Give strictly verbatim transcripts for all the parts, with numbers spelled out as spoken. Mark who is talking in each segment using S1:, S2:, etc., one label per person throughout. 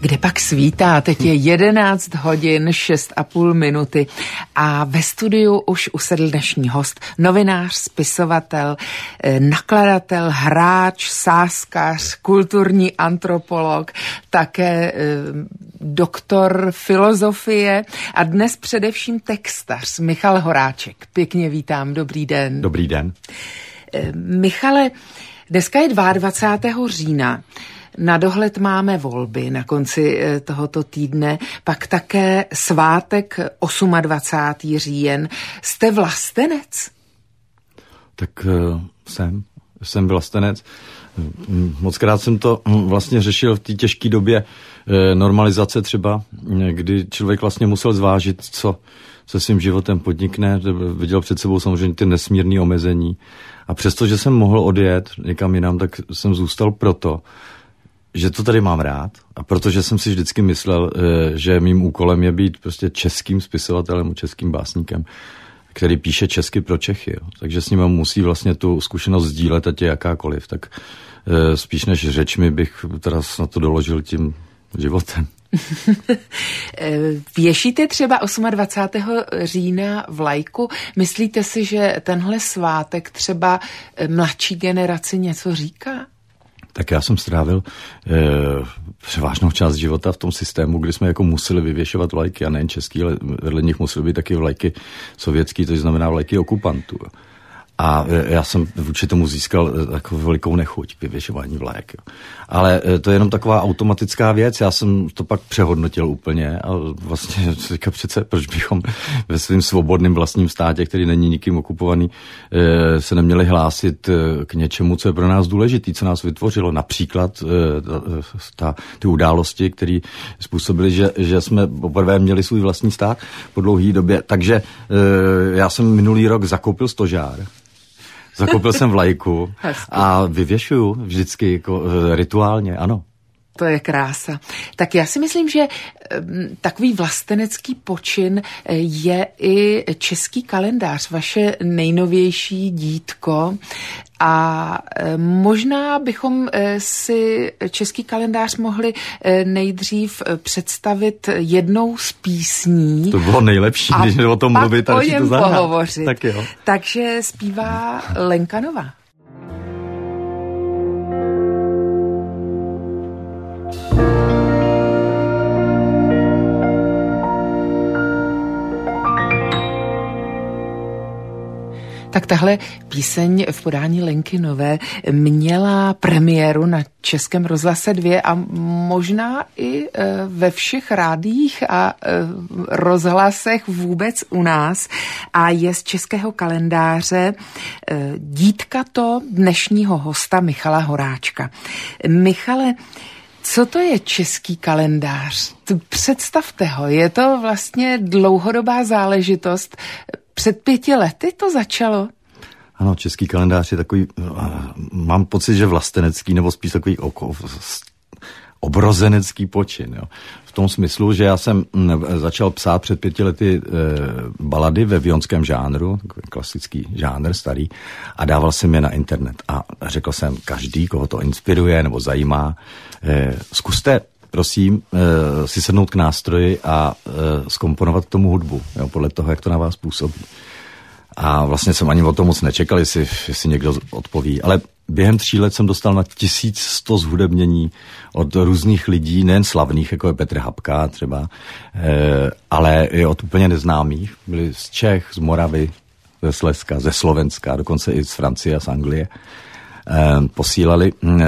S1: Kde pak svítá, teď je jedenáct hodin šest a půl minuty a ve studiu už usedl dnešní host, novinář, spisovatel, nakladatel, hráč, sázkař, kulturní antropolog, také doktor filozofie a dnes především textař Michal Horáček. Pěkně vítám, dobrý den.
S2: Dobrý den.
S1: Michale, dneska je dvacátého druhého října. Na dohled máme volby na konci tohoto týdne, pak také svátek dvacátého osmého říjen. Jste vlastenec?
S2: Tak uh, jsem. Jsem vlastenec. Mockrát jsem to vlastně řešil v té těžké době normalizace třeba, kdy člověk vlastně musel zvážit, co se svým životem podnikne. Viděl před sebou samozřejmě ty nesmírné omezení. A přesto, že jsem mohl odjet někam jinam, tak jsem zůstal proto, že to tady mám rád a protože jsem si vždycky myslel, že mým úkolem je být prostě českým spisovatelem, českým básníkem, který píše česky pro Čechy. Jo. Takže s ním musí vlastně tu zkušenost sdílet, ať je jakákoliv. Tak spíš než řečmi bych teda na to doložil tím životem.
S1: Věšíte třeba dvacátého osmého října vlajku? Myslíte si, že tenhle svátek třeba mladší generaci něco říká?
S2: Tak já jsem strávil e, převážnou část života v tom systému, kdy jsme jako museli vyvěšovat vlajky, a nejen český, ale vedle nich musely být taky vlajky sovětský, to znamená vlajky okupantů. A já jsem vůči tomu získal takovou velikou nechuť k vyvěšování vlajek. Ale to je jenom taková automatická věc, já jsem to pak přehodnotil úplně a vlastně říkám přece, proč bychom ve svým svobodným vlastním státě, který není nikým okupovaný, se neměli hlásit k něčemu, co je pro nás důležitý, co nás vytvořilo. Například ta, ty události, které způsobily, že, že jsme poprvé měli svůj vlastní stát po dlouhé době. Takže já jsem minulý rok zakoupil stožár. Zakoupil jsem vlajku a vyvěšuju vždycky jako rituálně, ano.
S1: To je krása. Tak já si myslím, že takový vlastenecký počin je i český kalendář, vaše nejnovější dítko. A možná bychom si český kalendář mohli nejdřív představit jednou z písní.
S2: To bylo nejlepší, když o tom mluvit.
S1: A pak o něm pohovořit.
S2: Tak jo.
S1: Takže zpívá Lenka Nová. Tak tahle píseň v podání Lenky Nové měla premiéru na Českém rozhlase dva a možná i ve všech rádiích a rozhlasech vůbec u nás a je z českého kalendáře dítka to dnešního hosta Michala Horáčka. Michale, co to je český kalendář? Představte ho, je to vlastně dlouhodobá záležitost. Před pěti lety to začalo?
S2: Ano, český kalendář je takový, mám pocit, že vlastenecký, nebo spíš takový oko, obrozenecký počin. Jo. V tom smyslu, že já jsem začal psát před pěti lety e, balady ve vionském žánru, takový klasický žánr starý, a dával jsem je na internet. A řekl jsem, každý, koho to inspiruje nebo zajímá, e, zkuste prosím, e, si sednout k nástroji a e, zkomponovat k tomu hudbu, jo, podle toho, jak to na vás působí. A vlastně jsem ani o tom moc nečekal, jestli, jestli někdo odpoví. Ale během tří let jsem dostal na tisíc sto zhudebnění od různých lidí, nejen slavných, jako je Petr Habka třeba, e, ale i od úplně neznámých. Byli z Čech, z Moravy, ze Slezska, ze Slovenska, dokonce i z Francie a z Anglie. Posílali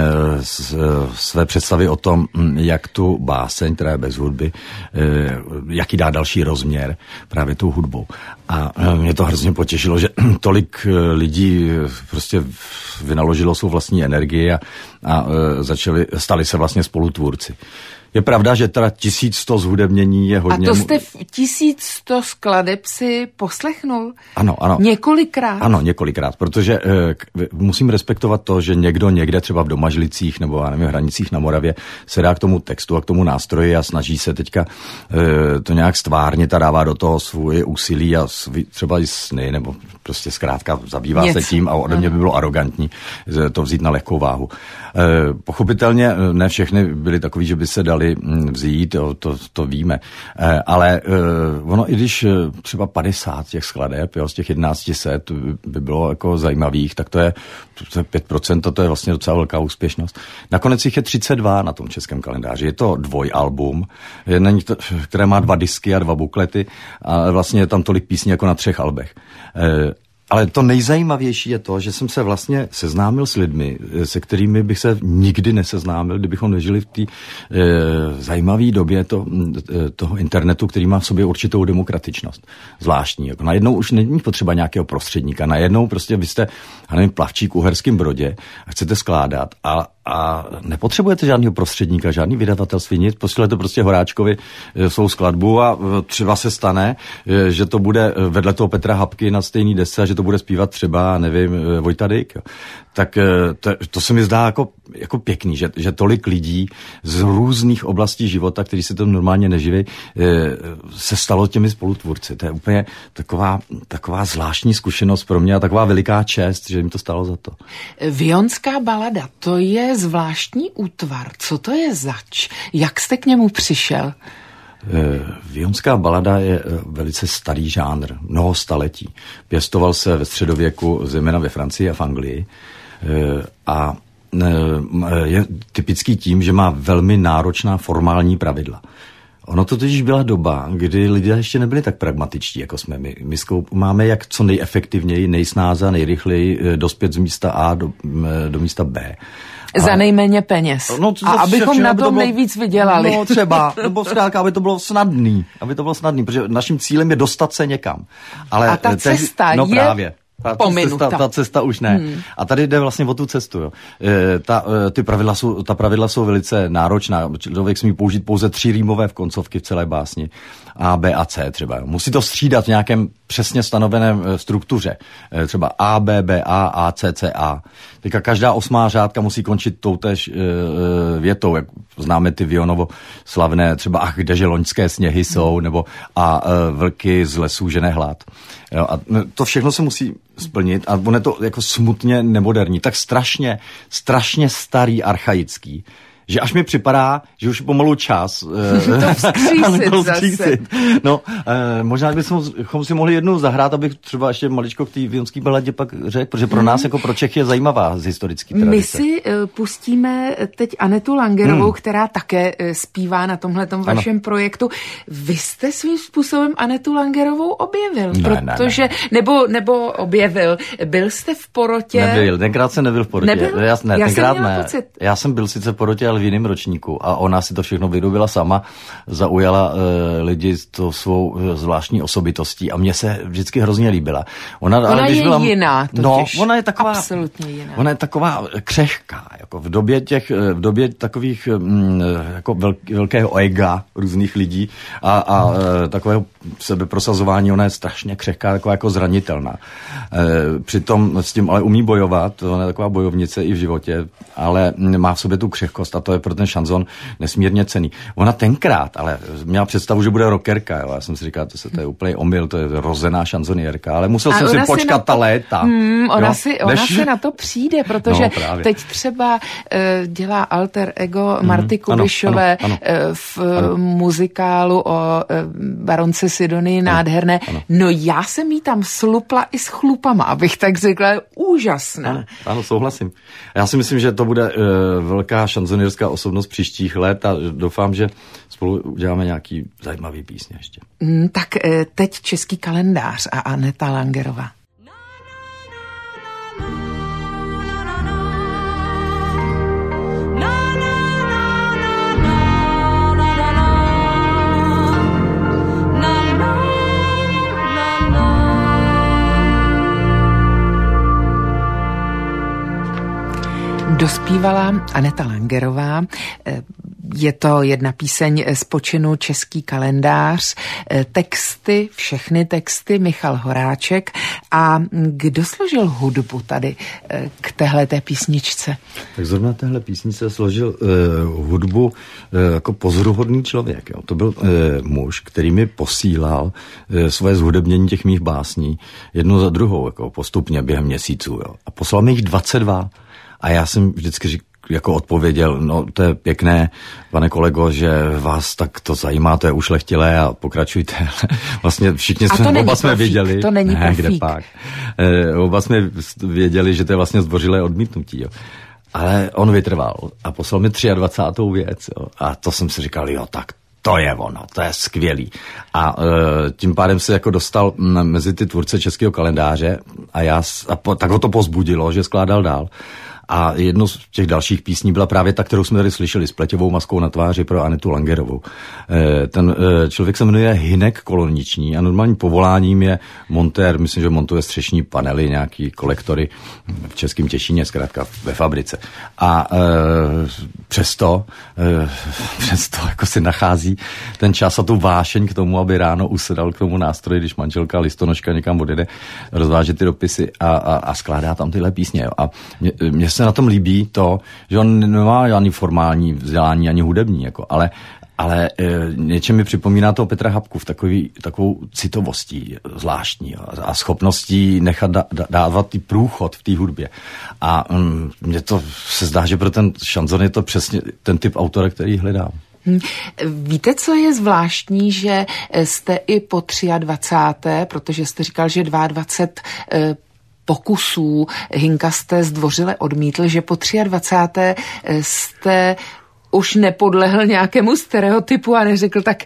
S2: své představy o tom, jak tu báseň, která je bez hudby, jaký dá další rozměr právě tou hudbou. A mě to hrozně potěšilo, že tolik lidí prostě vynaložilo svou vlastní energii a, a začali, stali se vlastně spolutvůrci. Je pravda, že teda tisíc sto zhudebnění je hodně...
S1: A to jste tisíc sto skladeb si poslechnul?
S2: Ano, ano.
S1: Několikrát?
S2: Ano, několikrát, protože e, musím respektovat to, že někdo někde třeba v Domažlicích nebo já nevím, v Hranicích na Moravě se dá k tomu textu a k tomu nástroji a snaží se teďka e, to nějak stvárnit a dává do toho svoje úsilí a svý, třeba i sny, nebo prostě zkrátka zabývá Něco. se tím a ode mě by bylo arrogantní to vzít na lehkou váhu. E, pochopitelně ne všechny byly takový, že by se dali mohli vzít, to, to, to víme. Ale ono, i když třeba padesát těch skladeb, jo, z těch jedenáct set by bylo jako zajímavých, tak to je, to je pět procent, to je vlastně docela velká úspěšnost. Nakonec jich je třicet dva na tom českém kalendáři. Je to dvojalbum, které má dva disky a dva buklety a vlastně je tam tolik písní jako na třech albech. Ale to nejzajímavější je to, že jsem se vlastně seznámil s lidmi, se kterými bych se nikdy neseznámil, kdybychom nežili v té e, zajímavé době to, e, toho internetu, který má v sobě určitou demokratičnost. Zvláštní. Jako najednou už není potřeba nějakého prostředníka. Najednou prostě vy jste, já nevím, plavčík v Uherském Brodě a chcete skládat a A nepotřebujete žádného prostředníka, žádný vydavatelství, nic, posílete prostě Horáčkovi svou skladbu a třeba se stane, že to bude vedle toho Petra Habky na stejný desce a že to bude zpívat třeba, nevím, Vojta Dyk. Tak to, to se mi zdá jako, jako pěkný, že, že tolik lidí z různých oblastí života, kteří se to normálně neživí, se stalo těmi spolutvůrci. To je úplně taková, taková zvláštní zkušenost pro mě a taková veliká čest, že jim to stalo za to.
S1: Vionská balada, to je zvláštní útvar. Co to je zač? Jak jste k němu přišel?
S2: Vionská balada je velice starý žánr, mnoho staletí. Pěstoval se ve středověku, zejména ve Francii a v Anglii. A je typický tím, že má velmi náročná formální pravidla. Ono to totiž byla doba, kdy lidé ještě nebyli tak pragmatičtí, jako jsme my. My máme jak co nejefektivněji, nejsnáze, nejrychleji dospět z místa A do, do místa B.
S1: Za a, nejméně peněz. No, a abychom všechno, na tom to bylo, nejvíc vydělali.
S2: No třeba, nebo zkrátka, aby to bylo snadný. Aby to bylo snadný, protože naším cílem je dostat se někam. Ale
S1: a ta cesta
S2: no,
S1: je
S2: právě. Ta cesta, ta cesta už ne. Hmm. A tady jde vlastně o tu cestu. Jo. E, ta, ty pravidla jsou, ta pravidla jsou velice náročná. Člověk smí použít pouze tři rýmové v koncovky v celé básni. A, B a C třeba. Musí to střídat v nějakém přesně stanoveném struktuře. E, třeba A, B, B, A, A, C, C, A. Teďka každá osmá řádka musí končit toutéž e, větou, jak známe ty Vionovo slavné, třeba ach, kdeže loňské sněhy jsou, nebo a e, vlky z lesů žene hlad. Jo, a to všechno se musí splnit a on je to jako smutně nemoderní, tak strašně, strašně starý, archaický, že až mi připadá, že už je pomalu čas
S1: to vzkřísit to zase.
S2: No, eh, možná bychom si mohli jednou zahrát, abych třeba ještě maličko k té Vionské baladě pak řekl, protože pro nás, hmm. jako pro Čechy, je zajímavá z historické tradice.
S1: My si uh, pustíme teď Anetu Langerovou, hmm. která také uh, zpívá na tomhletom vašem ano. projektu. Vy jste svým způsobem Anetu Langerovou objevil, ne, protože, ne, ne. Nebo, nebo objevil. Byl jste v porotě?
S2: Nebyl, tenkrát jsem nebyl v porotě.
S1: Nebyl?
S2: Já, ne,
S1: Já
S2: tenkrát
S1: jsem měla
S2: ne.
S1: pocit.
S2: Já jsem byl sice v porotě, ale v jiném ročníku a ona si to všechno vyrobila sama, zaujala uh, lidi s tou svou uh, zvláštní osobitostí a mně se vždycky hrozně líbila. Ona,
S1: ona
S2: ale, když
S1: je
S2: byla,
S1: jiná, totiž.
S2: No, ona je taková,
S1: absolutně jiná.
S2: Ona je taková křehká, jako v době těch, v době takových mm, jako velk, velkého ega různých lidí a, a uh, takového sebeprosazování, ona je strašně křehká, taková jako zranitelná. Uh, přitom s tím ale umí bojovat, ona je taková bojovnice i v životě, ale má v sobě tu křehkost a to je pro ten šanzon nesmírně cenný. Ona tenkrát, ale měla představu, že bude rockerka, jo. Já jsem si říkal, to, se, to je úplně omyl, to je rozená šanzonierka, ale musel a jsem si počkat ta to, léta.
S1: Hmm, ona si, ona Než... si na to přijde, protože no, teď třeba uh, dělá alter ego hmm, Marty Kubišové ano, ano, ano, v ano. muzikálu o uh, baronce Sidonii ano, nádherné. Ano. No já jsem jí tam slupla i s chlupama, abych tak řekla, úžasná.
S2: Ano, ano, souhlasím. Já si myslím, že to bude uh, velká šanzonierská osobnost příštích let a doufám, že spolu uděláme nějaký zajímavý písně ještě.
S1: Mm, tak teď Český kalendář a Aneta Langerová. Dospívala Aneta Langerová. Je to jedna píseň z počinu Český kalendář. Texty, všechny texty Michal Horáček. A kdo složil hudbu tady k téhleté písničce?
S2: Tak zrovna téhle písničce složil uh, hudbu uh, jako pozoruhodný člověk. Jo. To byl uh, muž, který mi posílal uh, svoje zhudebnění těch mých básní jednu za druhou, jako postupně během měsíců. Jo. A poslal mi jich dvacet dva. A já jsem vždycky jako odpověděl, no to je pěkné, pane kolego, že vás tak to zajímá, to je ušlechtilé a pokračujte. Vlastně všichni jsme, oba
S1: profík,
S2: jsme věděli.
S1: To není
S2: ne, kde pak. E, oba jsme věděli, že to je vlastně zdvořilé odmítnutí, jo. Ale on vytrval a poslal mi dvacátou třetí věc, jo. A to jsem si říkal, jo, tak to je ono, to je skvělý. A e, tím pádem se jako dostal m, mezi ty tvůrce českého kalendáře a, já, a po, tak ho to pozbudilo, že skládal dál. A jedno z těch dalších písní byla právě ta, kterou jsme tady slyšeli, s pleťovou maskou na tváři pro Anetu Langerovou. E, ten e, člověk se jmenuje Hynek Koloniční a normálním povoláním je montér, myslím, že montuje střešní panely, nějaký kolektory v Českém Těšíně, zkrátka ve fabrice. A e, přesto, e, přesto jako si nachází ten čas a tu vášeň k tomu, aby ráno usedal k tomu nástroji, když manželka listonoška někam odjede, rozvážet ty dopisy a, a, a skládá tam tyhle písně. Jo. A mě, mě se na tom líbí to, že on nemá žádný formální vzdělání ani hudební, jako, ale, ale e, něčem mi připomíná toho Petra Habku v takový, takovou citovostí zvláštní jo, a schopností nechat da, da, dávat ty průchod v té hudbě. A mm, mně to se zdá, že pro ten šanzon je to přesně ten typ autora, který hledám.
S1: Hmm. Víte, co je zvláštní, že jste i po dvacáté třetí, protože jste říkal, že dvacet dva e, pokusů Hynka jste zdvořile odmítl, že po dvacáté třetí jste už nepodlehl nějakému stereotypu a neřekl tak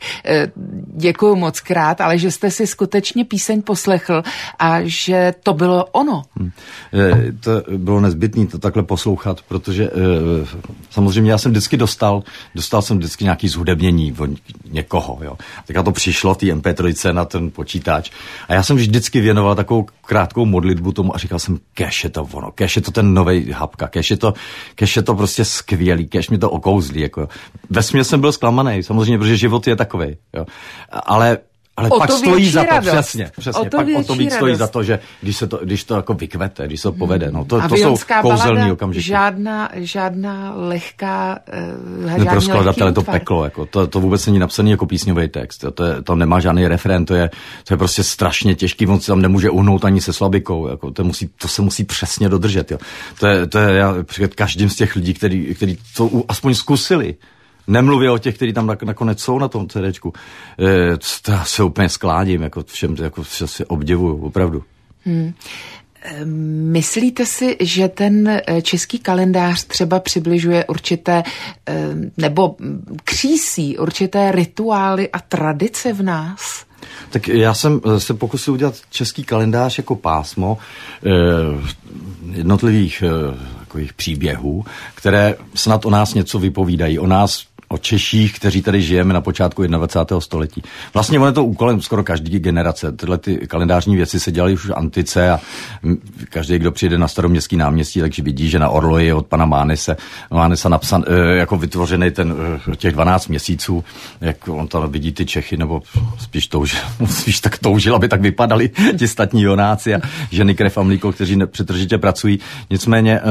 S1: děkuju moc krát, ale že jste si skutečně píseň poslechl a že to bylo ono.
S2: Hmm. To bylo nezbytné to takhle poslouchat, protože samozřejmě já jsem vždycky dostal, dostal jsem vždycky nějaký zhudebnění od někoho, jo. Tak to přišlo v té em pé tři na ten počítač a já jsem vždycky věnoval takovou krátkou modlitbu tomu a říkal jsem, keš je to ono, keš je to ten novej Habka, keš je to, keš je to prostě skvělý, keš mi to okouzlí. Jako. Vesměs jsem byl zklamaný, samozřejmě, protože život je takovej. Jo. Ale, ale pak stojí za to,
S1: radost.
S2: přesně, přesně, o to pak o to víc stojí za to, že když se to, když to jako vykvete, když se to povede, no to, to jsou kouzelný okamžiky.
S1: Žádná, žádná lehká, uh,
S2: žádný pro skladatele to peklo, jako, to, to vůbec není napsaný jako písňový text, jo, to, je, to nemá žádný refrén, to je, to je prostě strašně těžký, on se tam nemůže uhnout ani se slabikou, jako, to, musí, to se musí přesně dodržet, jo. To je, to je já před každým z těch lidí, který, který to aspoň zkusili. Nemluvě o těch, kteří tam nakonec jsou na tom CDčku. E, to já se úplně skládím, jako všem, jako vše si obdivuju, opravdu. Hmm.
S1: Myslíte si, že ten český kalendář třeba přibližuje určité, nebo křísí určité rituály a tradice v nás?
S2: Tak já jsem se pokusil udělat český kalendář jako pásmo eh, jednotlivých eh, takových příběhů, které snad o nás něco vypovídají, o nás, o Češích, kteří tady žijeme na počátku dvacátého prvního století. Vlastně ono je to úkolem skoro každý generace. Tyhle ty kalendářní věci se dělaly už v antice a každý, kdo přijde na Staroměstský náměstí, takže vidí, že na orloji je od pana Mánese, Mánesa napsan, jako vytvořený ten těch dvanáct měsíců, jak on tam vidí ty Čechy, nebo spíš toužil, spíš tak toužil, aby tak vypadali ti statní jonáci a ženy krev a mlíko, kteří nepřetržitě pracují. Nicméně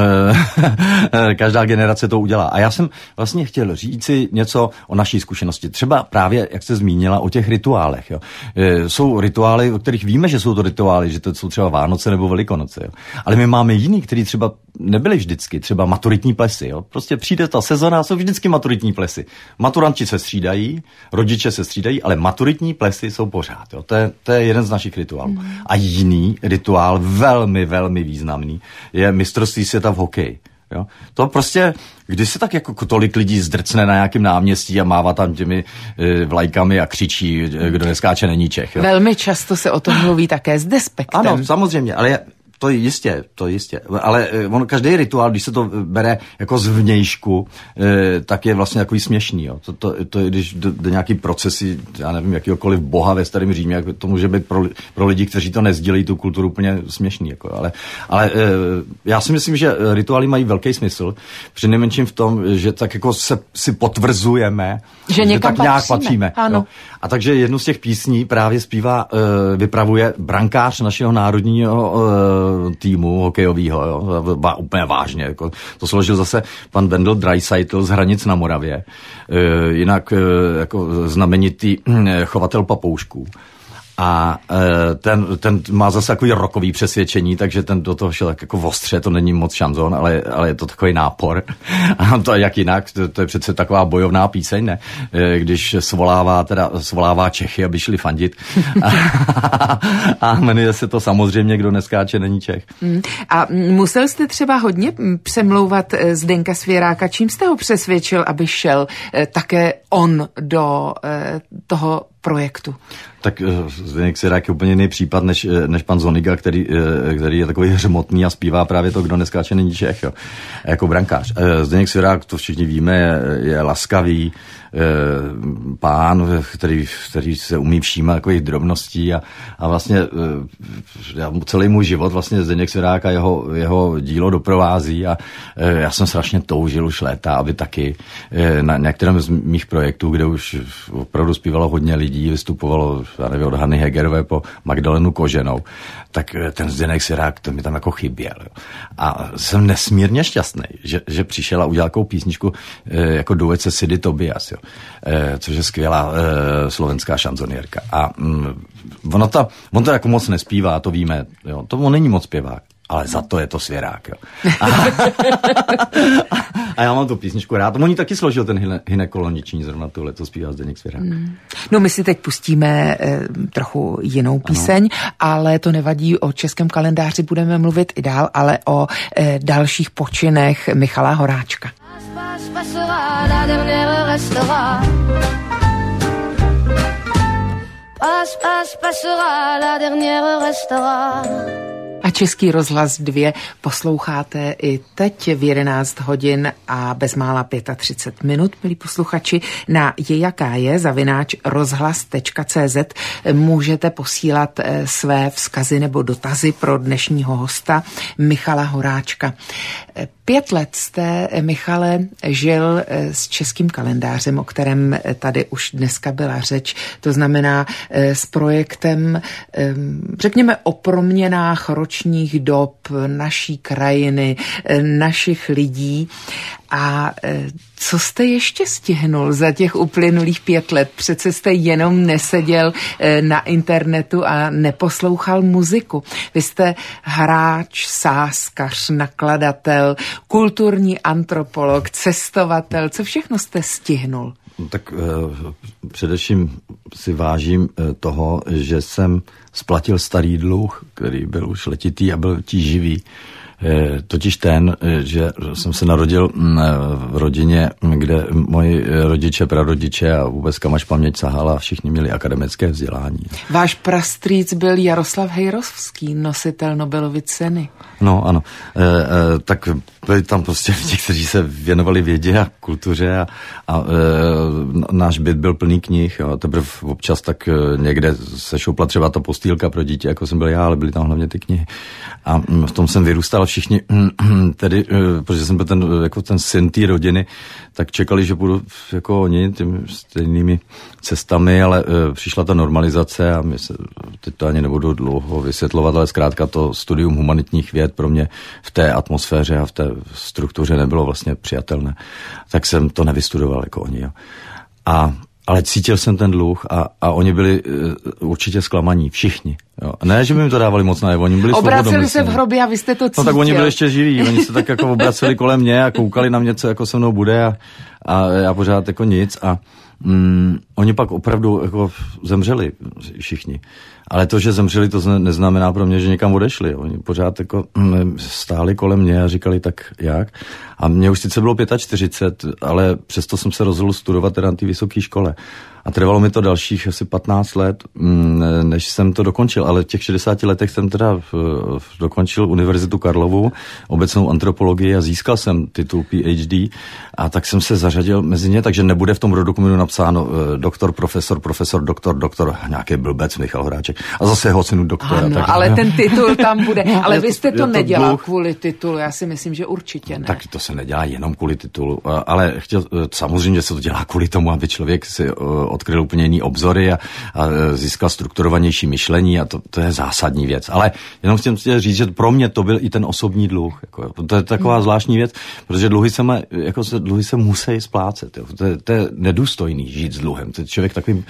S2: každá generace to udělá. A já jsem vlastně chtěl říci něco o naší zkušenosti. Třeba právě, jak jste zmínila, o těch rituálech. Jo. E, jsou rituály, o kterých víme, že jsou to rituály, že to jsou třeba Vánoce nebo Velikonoce. Jo. Ale my máme jiný, který třeba nebyly vždycky, třeba maturitní plesy. Jo. Prostě přijde ta sezona, jsou vždycky maturitní plesy. Maturanti se střídají, rodiče se střídají, ale maturitní plesy jsou pořád. Jo. To je, to je jeden z našich rituálů. Mm. A jiný rituál, velmi, velmi významný, je mistrovství světa v hokeji. Jo? To prostě, když se tak jako tolik lidí zdrcne na nějakém náměstí a mává tam těmi e, vlajkami a křičí, kdo neskáče, není Čech. Jo?
S1: Velmi často se o tom mluví také s despektem.
S2: Ano, samozřejmě, ale to jistě, to jistě. Ale on, každý rituál, když se to bere jako zvnějšku, eh, tak je vlastně takový směšný. Jo. To, to, to je, když do, do nějaký procesy, já nevím, jakýkoliv boha ve Starém Římě, jako to může být pro, pro lidi, kteří to nezdílejí tu kulturu, úplně směšný. Jako. Ale, ale eh, já si myslím, že rituály mají velký smysl, přinejmenším v tom, že tak jako se, si potvrzujeme,
S1: že,
S2: že
S1: někam
S2: tak
S1: patříme.
S2: nějak patříme.
S1: Ano.
S2: A takže jednu z těch písní právě zpívá, eh, vypravuje brankář našeho národního eh, týmu hokejového, jo, úplně vážně. Jako, to složil zase pan Wendell Draisaitl z Hranic na Moravě, e, jinak e, jako znamenitý e, chovatel papoušků. A ten, ten má zase takový rockový přesvědčení, takže ten do toho šel tak jako ostře, to není moc šanzon, ale, ale je to takový nápor. A to jak jinak, to, to je přece taková bojovná píseň, ne? Když svolává, teda svolává Čechy, aby šli fandit. A, a jmenuje se to samozřejmě, kdo neskáče, není Čech.
S1: A musel jste třeba hodně přemlouvat Zdeňka Svěráka, čím jste ho přesvědčil, aby šel také on do toho projektu?
S2: Tak Zdeněk Svěrák je úplně jiný případ než, než pan Zoniga, který, který je takový hřmotný a zpívá právě to, kdo neskáče, není Čech, jo, jako brankář. Zdeněk Svěrák, to všichni víme, je, je laskavý pán, který, který se umí všímat takových drobností a, a vlastně celý můj život vlastně Zdeněk Svěrák a jeho, jeho dílo doprovází a já jsem strašně toužil už léta, aby taky na některém z mých projektů, kde už opravdu zpívalo hodně lidí, vystupovalo, já nevím, od Hany Hegerové po Magdalenu Koženou, tak ten Zdeněk Svěrák, to mi tam jako chyběl. Jo. A jsem nesmírně šťastný, že, že přišel a udělal takovou písničku jako duet se Sidy Tobias, jo. Což je skvělá e, slovenská šanzonierka. A mm, ono to, on to jako moc nespívá, to víme. Jo. To on není moc zpěvák, ale za to je to Svěrák. Jo. A, a já mám tu písničku rád. On ji taky složil ten Hynekoloniční, zrovna tohle, to zpívá Zdeněk Svěrák. Mm.
S1: No my si teď pustíme e, trochu jinou píseň, ano. Ale to nevadí, o českém kalendáři budeme mluvit i dál, ale o e, dalších počinech Michala Horáčka.
S3: Passera la dernière restera. Passe, passe, passera, la dernière restera.
S1: A Český rozhlas dva posloucháte i teď v jedenáct hodin a bezmála třicet pět minut, milí posluchači, na je jaká je zavináč rozhlas tečka cé zet můžete posílat své vzkazy nebo dotazy pro dnešního hosta Michala Horáčka. Pět let jste, Michale, žil s českým kalendářem, o kterém tady už dneska byla řeč. To znamená s projektem, řekněme, o proměnách ročních dob naší krajiny, našich lidí. A co jste ještě stihnul za těch uplynulých pět let? Přece jste jenom neseděl na internetu a neposlouchal muziku. Vy jste hráč, sázkař, nakladatel, kulturní antropolog, cestovatel. Co všechno jste stihnul?
S2: Tak eh, především si vážím eh, toho, že jsem splatil starý dluh, který byl už letitý a byl tíživý. Totiž ten, že jsem se narodil v rodině, kde moji rodiče, prarodiče a vůbec kam až paměť sahala, všichni měli akademické vzdělání.
S1: Váš prastrýc byl Jaroslav Hejrovský, nositel Nobelovy ceny.
S2: No ano, e, e, tak byli tam prostě ti, kteří se věnovali vědě a kultuře a, a e, náš byt byl plný knih. Jo. Teprve občas tak někde se šoupla třeba ta postýlka pro dítě, jako jsem byl já, ale byly tam hlavně ty knihy. A v tom jsem vyrůstal. Všichni tedy, protože jsem byl ten, jako ten syn té rodiny, tak čekali, že budu jako oni těmi stejnými cestami, ale e, přišla ta normalizace a my se, teď to ani nebudu dlouho vysvětlovat, ale zkrátka to studium humanitních věd pro mě v té atmosféře a v té struktuře nebylo vlastně přijatelné. Tak jsem to nevystudoval jako oni. Jo. A ale cítil jsem ten dluh a, a oni byli uh, určitě zklamaní, všichni. Jo. Ne, že by mi to dávali moc najevo, oni byli
S1: obraceli se v hrobě a vy jste to cítil.
S2: No tak oni byli ještě živí, oni se tak jako obraceli kolem mě a koukali na mě, co jako se mnou bude a, a já pořád jako nic a mm, oni pak opravdu jako zemřeli všichni. Ale to, že zemřeli, to neznamená pro mě, že někam odešli. Oni pořád jako stáli kolem mě a říkali, tak jak. A mně už sice bylo čtyřicet pět, ale přesto jsem se rozhodl studovat teda na té vysoké škole. A trvalo mi to dalších asi patnáct let, než jsem to dokončil. Ale v těch šedesáti letech jsem teda dokončil Univerzitu Karlovu, obecnou antropologii a získal jsem titul P H D. A tak jsem se zařadil mezi ně, takže nebude v tom rodokumentu napsáno doktor, profesor, profesor, doktor, doktor, nějaký blbec Michal Horáček. A zase ho synu doktora.
S1: Ano,
S2: tak,
S1: ale ten titul tam bude. Ale vy jste to, to nedělal
S2: dluh.
S1: Kvůli titulu, já si myslím, že určitě ne.
S2: Tak to se nedělá jenom kvůli titulu, ale chtěl, samozřejmě se to dělá kvůli tomu, aby člověk si odkryl úplně jiný obzory a, a získal strukturovanější myšlení a to, to je zásadní věc. Ale jenom chtěl říct, že pro mě to byl i ten osobní dluh. Jako, to je taková hmm. zvláštní věc, protože dluhy se, má, jako se, dluhy se musí splácet. Jo. To, je, to je nedůstojný žít s dluhem. To je člověk takovým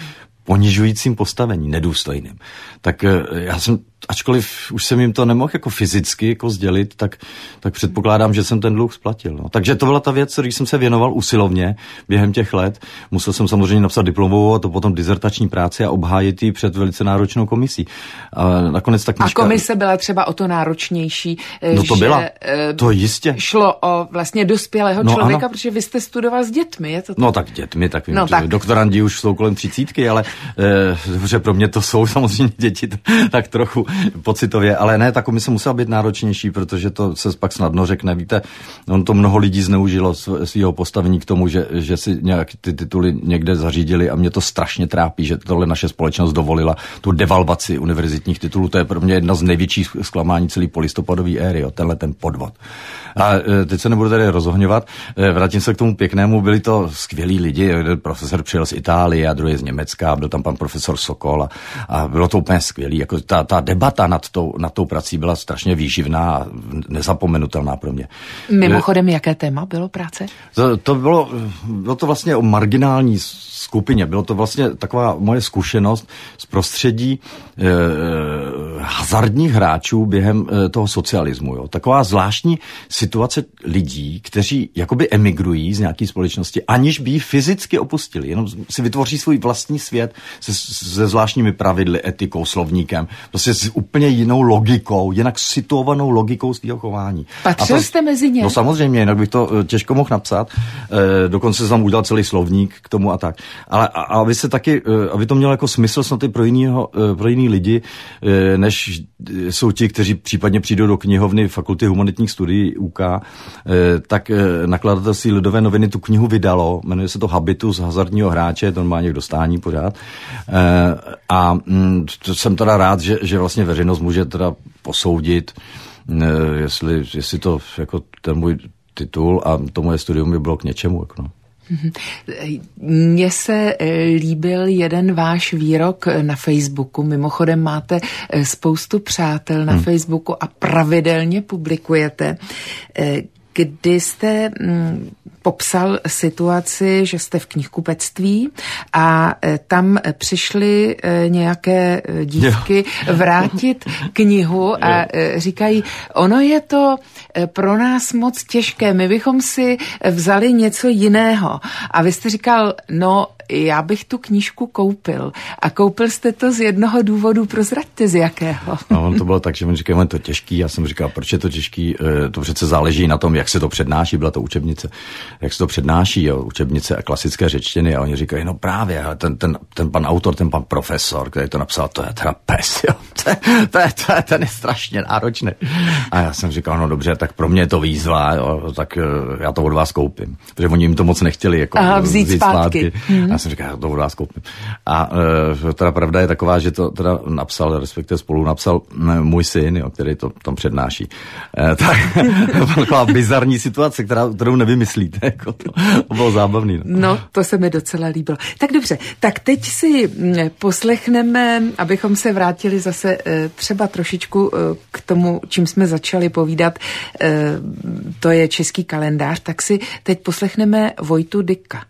S2: ponižujícím postavení, nedůstojným. Tak já jsem, ačkoliv už jsem jim to nemohl jako fyzicky jako sdělit, tak, tak předpokládám, že jsem ten dluh splatil. No. Takže to byla ta věc, když jsem se věnoval usilovně během těch let. Musel jsem samozřejmě napsat diplomovou a to potom dizertační práci a obhájit ji před velice náročnou komisí. A nakonec ta knížka...
S1: A komise byla třeba o to náročnější,
S2: no to
S1: že
S2: byla, to jistě.
S1: Šlo o vlastně dospělého
S2: no
S1: člověka,
S2: ano.
S1: Protože vy jste studoval s dětmi, je to tak?
S2: No tak dětmi, tak vím,
S1: no, tak.
S2: doktorandi už jsou kolem třicítky, ale eh, dobře, pro mě to jsou samozřejmě děti tak trochu pocitově, ale ne, ta komise musela být náročnější, protože to se pak snadno řekne, víte, on to mnoho lidí zneužilo svého postavení k tomu, že, že si nějak ty tituly někde zařídili a mě to strašně trápí, že tohle naše společnost dovolila tu devalvaci univerzitních titulů, to je pro mě jedna z největších zklamání celý polistopadové éry, jo, tenhle ten podvod. A teď se nebudu tady rozohňovat, vrátím se k tomu pěknému, byli to skvělí lidi, jeden profesor přijel z Itálie a druhý z Německa, byl tam pan profesor Sokol a, a bylo to úplně skvělý, jako ta, ta debata nad tou, nad tou prací byla strašně výživná a nezapomenutelná pro mě.
S1: Mimochodem, jaké téma bylo práce?
S2: To, to bylo, bylo to vlastně o marginální skupině, bylo to vlastně taková moje zkušenost z prostředí eh, hazardních hráčů během eh, toho socialismu. Jo. Taková zvláštní situace lidí, kteří jakoby emigrují z nějaké společnosti, aniž by ji fyzicky opustili, jenom si vytvoří svůj vlastní svět se, se zvláštními pravidly, etikou, slovníkem, prostě s úplně jinou logikou, jinak situovanou logikou svého chování.
S1: Patřil to, jste mezi ně?
S2: No samozřejmě, jinak bych to těžko mohl napsat. E, dokonce jsem tam udělal celý slovník k tomu a tak. Ale a, a aby se taky, aby to mělo jako smysl snad i pro jinýho, pro jiný lidi, než jsou ti, kteří případně přijdou do knihovny Fakulty humanitních studií U K, tak nakladatelství Lidové noviny tu knihu vydalo, jmenuje se to Habitus hazardního hráče, to má někdo dostání pořád. A to jsem teda rád, že, že vlastně veřejnost může teda posoudit, jestli, jestli to jako ten můj titul a to moje studium by bylo k něčemu. Jako no.
S1: Mně se líbil jeden váš výrok na Facebooku. Mimochodem máte spoustu přátel na hmm. Facebooku a pravidelně publikujete, kdy jste mm, popsal situaci, že jste v knihkupectví a e, tam přišly e, nějaké dívky jo. vrátit knihu a e, říkají, ono je to e, pro nás moc těžké, my bychom si vzali něco jiného. A vy jste říkal, no já bych tu knížku koupil. A koupil jste to z jednoho důvodu, prozraďte z jakého.
S2: No, on to bylo tak, že on říkal, je to těžký. Já jsem říkal, proč je to těžký? To přece záleží na tom, jak se to přednáší. Byla to učebnice. Jak se to přednáší, jo, učebnice a klasické řečtiny. A oni říkají, no právě, ten, ten, ten pan autor, ten pan profesor, který to napsal, to je teda pes, jo. To, to, je, to je, ten je strašně náročný. A já jsem říkal, no dobře, tak pro mě je to výzva, jo, tak já to od vás koupím. Protože oni jim to moc nechtěli jako
S1: Aha, vzít, vzít zpátky. zpátky.
S2: Hmm. Já jsem říkal, já to od vás koupím. A e, teda pravda je taková, že to teda napsal, respektive spolu napsal ne, můj syn, jo, který to tam přednáší. E, tak taková bizarní situace, která, kterou nevymyslíte. Jako to, to bylo zábavný. No.
S1: no, to se mi docela líbilo. Tak dobře, tak teď si poslechneme, abychom se vrátili zase e, třeba trošičku e, k tomu, čím jsme začali povídat, e, to je český kalendář, tak si teď poslechneme Vojtu Dyka.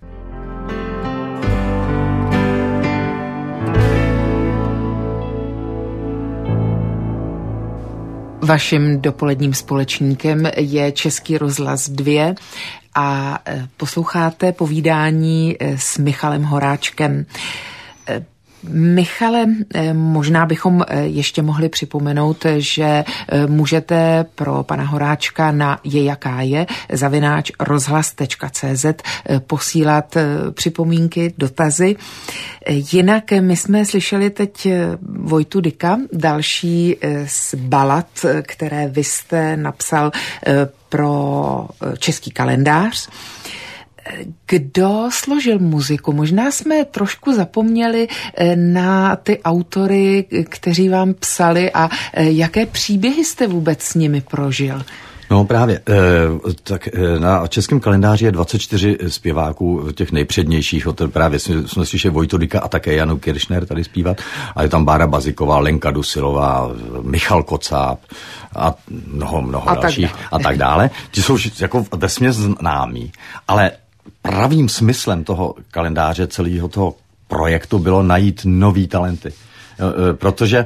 S1: Vaším dopoledním společníkem je Český rozhlas dva a posloucháte povídání s Michalem Horáčkem. Michale, možná bychom ještě mohli připomenout, že můžete pro pana Horáčka na je jaká je zavináč rozhlas tečka cé zet posílat připomínky, dotazy. Jinak my jsme slyšeli teď Vojtu Dyka, další z balad, které vy jste napsal pro Český kalendář. Kdo složil muziku? Možná jsme trošku zapomněli na ty autory, kteří vám psali a jaké příběhy jste vůbec s nimi prožil?
S2: No právě, eh, tak eh, na Českém kalendáři je dvacet čtyři zpěváků, těch nejpřednějších, to právě jsme slyšeli Vojtu Dyka a také Janu Kiršner tady zpívat, a je tam Bára Baziková, Lenka Dusilová, Michal Kocáb a mnoho, mnoho
S1: a
S2: dalších
S1: tak
S2: a tak dále. Ti jsou jako vesměs známí, ale pravým smyslem toho kalendáře, celého toho projektu bylo najít nový talenty. Protože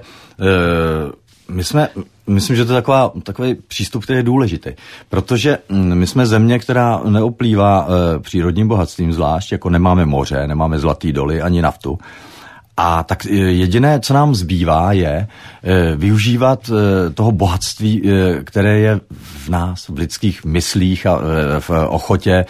S2: my jsme, myslím, že to je taková, takový přístup, který je důležitý. Protože my jsme země, která neoplývá přírodním bohatstvím zvlášť, jako nemáme moře, nemáme zlatý doly ani naftu. A tak jediné, co nám zbývá, je využívat toho bohatství, které je v nás, v lidských myslích a v ochotě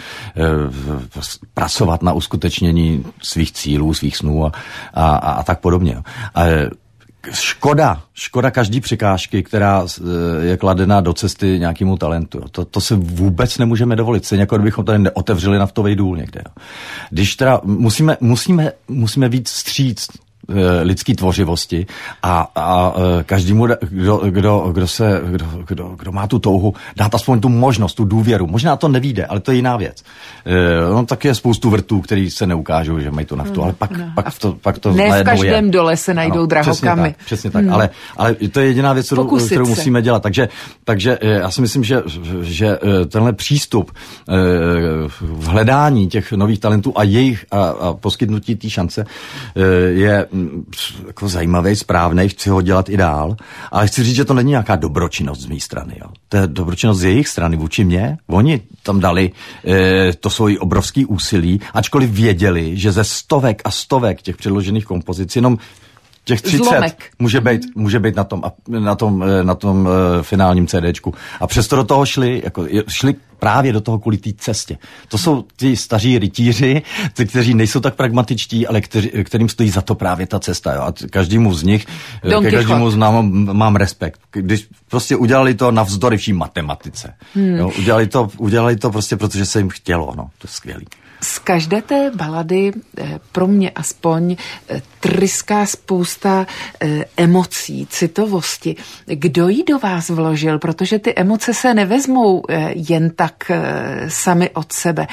S2: pracovat na uskutečnění svých cílů, svých snů a, a, a tak podobně. A škoda, škoda každý překážky, která je kladená do cesty nějakému talentu. To, to se vůbec nemůžeme dovolit. Stejně jako kdybychom tady neotevřeli naftový důl někde. Když teda musíme, musíme, musíme víc vstříct lidský tvořivosti a, a každému, kdo, kdo, kdo, se, kdo, kdo, kdo má tu touhu, dát aspoň tu možnost, tu důvěru. Možná to nevíde, ale to je jiná věc. No, tak je spoustu vrtů, který se neukážou, že mají tu naftu, ale pak, no. pak to, pak to
S1: ne v každém je. Dole se najdou ano, drahokamy.
S2: Přesně tak, přesně tak. Hmm. Ale, ale to je jediná věc, kterou, kterou musíme dělat. Takže, takže já si myslím, že, že tenhle přístup v hledání těch nových talentů a jejich a, a poskytnutí té šance je jako zajímavý, správnej, chci ho dělat i dál, ale chci říct, že to není nějaká dobročinnost z mé strany. Jo. To je dobročinnost z jejich strany vůči mně. Oni tam dali e, to svoje obrovský úsilí, ačkoliv věděli, že ze stovek a stovek těch předložených kompozic jenom těch třicet Zlomek. může být, může být na tom, na tom, na tom finálním CDčku. A přesto do toho šli, jako, šli právě do toho kvůli té cestě. To jsou ti staří rytíři, ty, kteří nejsou tak pragmatičtí, ale kteří, kterým stojí za to právě ta cesta. Jo. A každému z nich, ke každému z nám mám respekt. Když prostě udělali to navzdory vší matematice. Hmm. Jo. Udělali to, udělali to prostě, protože se jim chtělo. No. To je skvělý.
S1: Z každé té balady, pro mě aspoň, tryská spousta emocí, citovosti. Kdo ji do vás vložil? Protože ty emoce se nevezmou jen tak sami od sebe.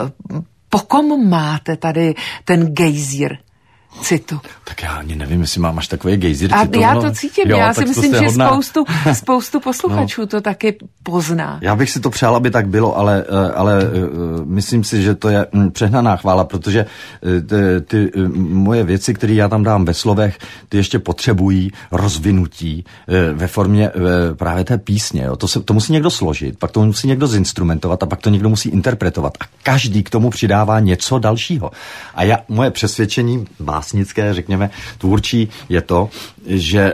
S1: Po kom máte tady ten gejzír citu?
S2: Tak já ani nevím, jestli mám až takový gejzír
S1: a
S2: citu.
S1: A já to cítím,
S2: jo,
S1: já si myslím, že
S2: hodná...
S1: spoustu, spoustu posluchačů no. to taky pozná.
S2: Já bych si to přál, aby tak bylo, ale, ale myslím si, že to je přehnaná chvála, protože ty, ty moje věci, které já tam dám ve slovech, ty ještě potřebují rozvinutí ve formě právě té písně. Jo. To, se, to musí někdo složit, pak to musí někdo zinstrumentovat a pak to někdo musí interpretovat. A každý k tomu přidává něco dalšího. A já, moje přesvědčení básnické, řekněme, tvůrčí je to, že,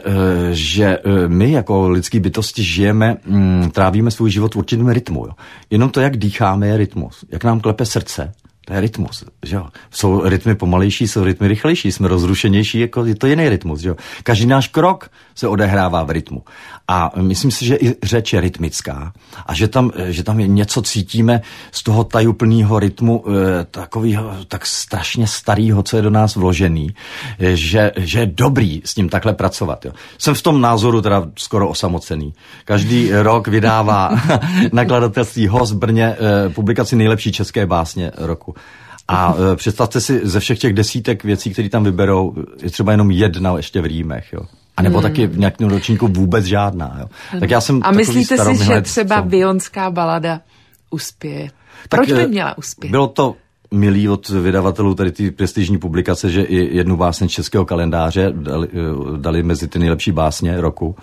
S2: že my jako lidský bytosti žijeme, trávíme svůj život v určitém rytmu. Jo. Jenom to, jak dýcháme, je rytmus. Jak nám klepe srdce, to je rytmus. Že jo. Jsou rytmy pomalejší, jsou rytmy rychlejší, jsme rozrušenější, jako je to jiný rytmus. Že jo. Každý náš krok se odehrává v rytmu. A myslím si, že i řeč je rytmická a že tam, že tam je něco cítíme z toho tajuplného rytmu e, takového tak strašně starého, co je do nás vložený, e, že, že je dobrý s tím takhle pracovat. Jo. Jsem v tom názoru teda skoro osamocený. Každý rok vydává nakladatelství Host v Brně e, publikaci nejlepší české básně roku. A e, představte si, ze všech těch desítek věcí, které tam vyberou, je třeba jenom jedna ještě v rýmech, jo. A nebo hmm. taky v nějakém ročníku vůbec žádná. Jo. Tak já jsem
S1: a myslíte si, že třeba Vionská balada uspěje? Proč tak, by měla uspět?
S2: Bylo to milý od vydavatelů tady ty prestižní publikace, že i jednu báseň českého kalendáře dali, dali mezi ty nejlepší básně roku.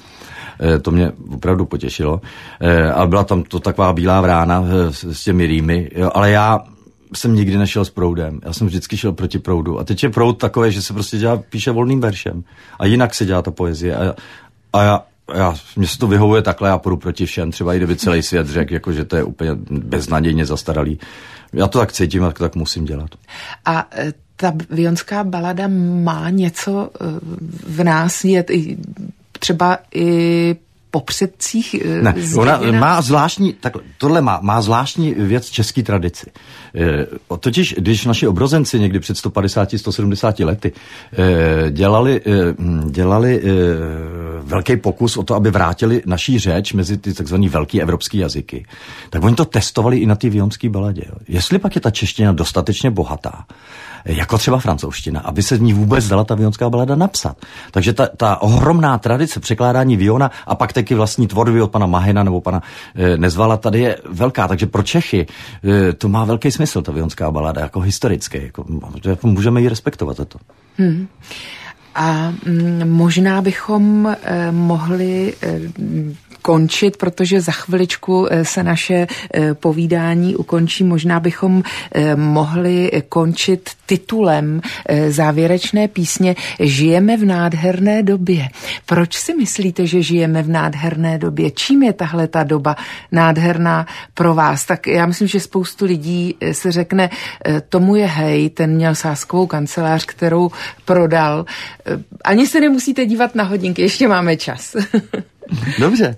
S2: To mě opravdu potěšilo. Ale byla tam to taková bílá vrána s těmi rýmy. Jo. Ale já jsem nikdy nešel s proudem. Já jsem vždycky šel proti proudu. A teď je proud takový, že se prostě dělá, píše volným veršem. A jinak se dělá ta poezie. A, a já, já, mně se to vyhovuje takhle, já půjdu proti všem. Třeba i kdyby celý svět řekl, jako, že to je úplně beznadějně zastaralý. Já to tak cítím, tak, tak musím dělat.
S1: A ta Vionská balada má něco v nás, je třeba i po předcích
S2: ne, ona má zvláštní, tak tohle má, má zvláštní věc české tradici. E, totiž, když naši obrozenci někdy před sto padesáti, sto sedmdesáti lety e, dělali, e, dělali e, velký pokus o to, aby vrátili naší řeč mezi ty takzvaný velký evropský jazyky, tak oni to testovali i na ty vionský baladě. Jo. Jestli pak je ta čeština dostatečně bohatá, jako třeba francouzština, aby se z ní vůbec dala ta vionská balada napsat. Takže ta, ta ohromná tradice překládání Viona a pak taky vlastní tvorby od pana Mahina nebo pana e, Nezvala tady je velká, takže pro Čechy e, to má velký smysl, ta vionská balada, jako historicky, jako, jako můžeme ji respektovat za to.
S1: Hmm. A m, možná bychom e, mohli e, končit, protože za chviličku se naše povídání ukončí. Možná bychom mohli končit titulem závěrečné písně Žijeme v nádherné době. Proč si myslíte, že žijeme v nádherné době? Čím je tahle ta doba nádherná pro vás? Tak já myslím, že spoustu lidí se řekne, tomu je hej, ten měl sázkovou kancelář, kterou prodal. Ani se nemusíte dívat na hodinky, ještě máme čas.
S2: Dobře,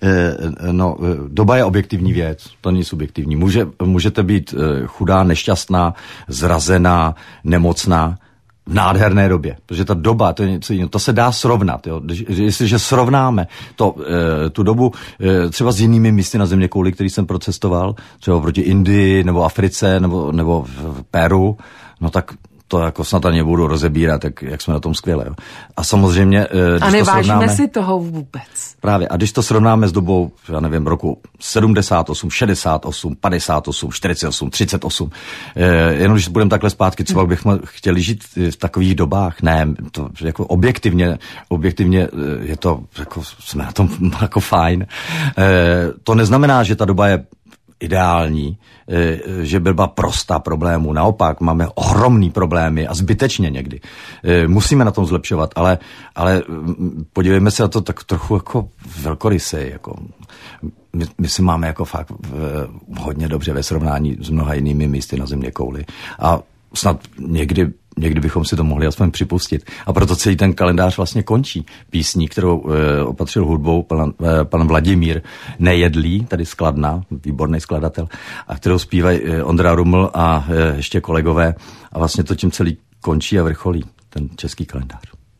S2: no, doba je objektivní věc, to není subjektivní. Může, můžete být chudá, nešťastná, zrazená, nemocná v nádherné době, protože ta doba, to je něco jiného, to se dá srovnat. Jo? Jestliže srovnáme to, tu dobu třeba s jinými místy na zeměkouli, který jsem procestoval, třeba proti Indii nebo Africe nebo, nebo v Peru, no tak to jako snad ani nebudu rozebírat, jak, jak jsme na tom skvěle. Jo. A samozřejmě...
S1: A nevážíme si toho vůbec.
S2: Právě. A když to srovnáme s dobou, já nevím, roku sedmdesát osm, šedesát osm, padesát osm, čtyřicet osm, třicet osm, eh, jenom když budeme takhle zpátky, co hmm. bychom chtěli žít v takových dobách, ne, to jako objektivně, objektivně je to, jako jsme na tom jako fajn. Eh, to neznamená, že ta doba je ideální, že byla prostá problémů. Naopak máme ohromný problémy a zbytečně někdy. Musíme na tom zlepšovat, ale, ale podívejme se na to tak trochu jako velkorysej. Jako my, my si máme jako fakt hodně dobře ve srovnání s mnoha jinými místy na zeměkouli. A snad někdy Někdy bychom si to mohli aspoň připustit. A proto celý ten kalendář vlastně končí písní, kterou e, opatřil hudbou pan, e, pan Vladimír Nejedlý, tady z Kladna, výborný skladatel, a kterou zpívají e, Ondra Ruml a e, ještě kolegové. A vlastně to tím celý končí a vrcholí ten český kalendář.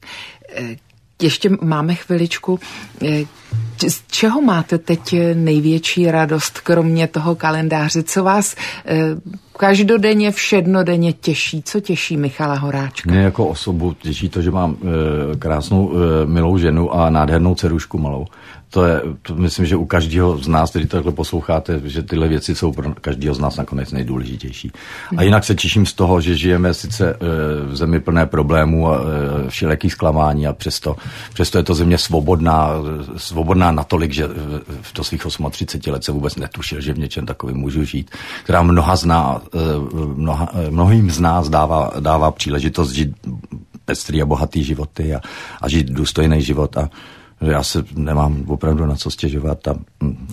S1: Ještě máme chviličku. Z čeho máte teď největší radost, kromě toho kalendáře? Co vás každodenně, všednodenně těší? Co těší Michala Horáčka?
S2: Mě jako osobu těší to, že mám e, krásnou e, milou ženu a nádhernou dcerušku malou. To je, to myslím, že u každého z nás, který takhle posloucháte, že tyhle věci jsou pro každého z nás nakonec nejdůležitější. A jinak se těším z toho, že žijeme sice e, v zemi plné problémů a e, všelijakých zklamání a přesto, přesto je to země svobodná, svobodná natolik, že v do svých třiceti osmi let se vůbec netušil, že v něčem takovým můžu žít, která mnoha zná, e, mnoha, mnohým z nás dává, dává příležitost žít pestrý a bohatý životy a, a žít důstojný život a já se nemám opravdu na co stěžovat a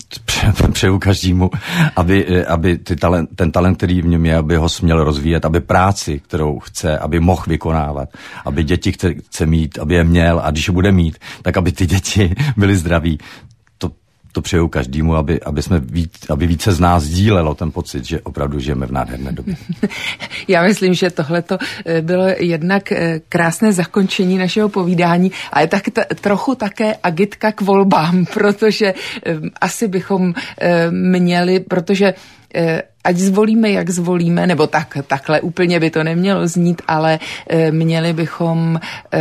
S2: přeju každému, aby, aby ty talent, ten talent, který v něm je, aby ho směl rozvíjet, aby práci, kterou chce, aby mohl vykonávat, aby děti chce, chce mít, aby je měl a když je bude mít, tak aby ty děti byly zdraví. To, to přeju každému, aby, aby, jsme víc, aby více z nás sdílelo ten pocit, že opravdu žijeme v nádherné době.
S1: Já myslím, že tohleto bylo jednak krásné zakončení našeho povídání, ale tak t- trochu také agitka k volbám, protože um, asi bychom um, měli, protože uh, ať zvolíme, jak zvolíme, nebo tak, takhle úplně by to nemělo znít, ale uh, měli bychom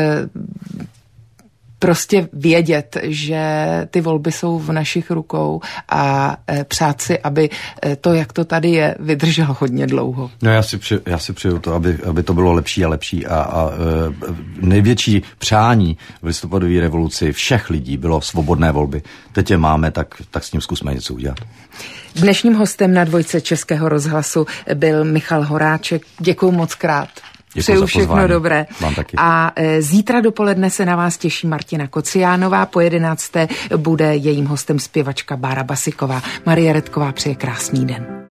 S1: uh, prostě vědět, že ty volby jsou v našich rukou a e, přát si, aby e, to, jak to tady je, vydrželo hodně dlouho.
S2: No já si přeju, já si přeju to, aby, aby to bylo lepší a lepší a, a e, největší přání v listopadové revoluci všech lidí bylo svobodné volby. Teď je máme, tak, tak s tím zkusme něco udělat.
S1: Dnešním hostem na Dvojce Českého rozhlasu byl Michal Horáček. Děkuju moc krát. Přeju všechno dobré. A e, zítra dopoledne se na vás těší Martina Kociánová. Po jedenácté bude jejím hostem zpěvačka Bára Basiková. Marie Redková přeje krásný den.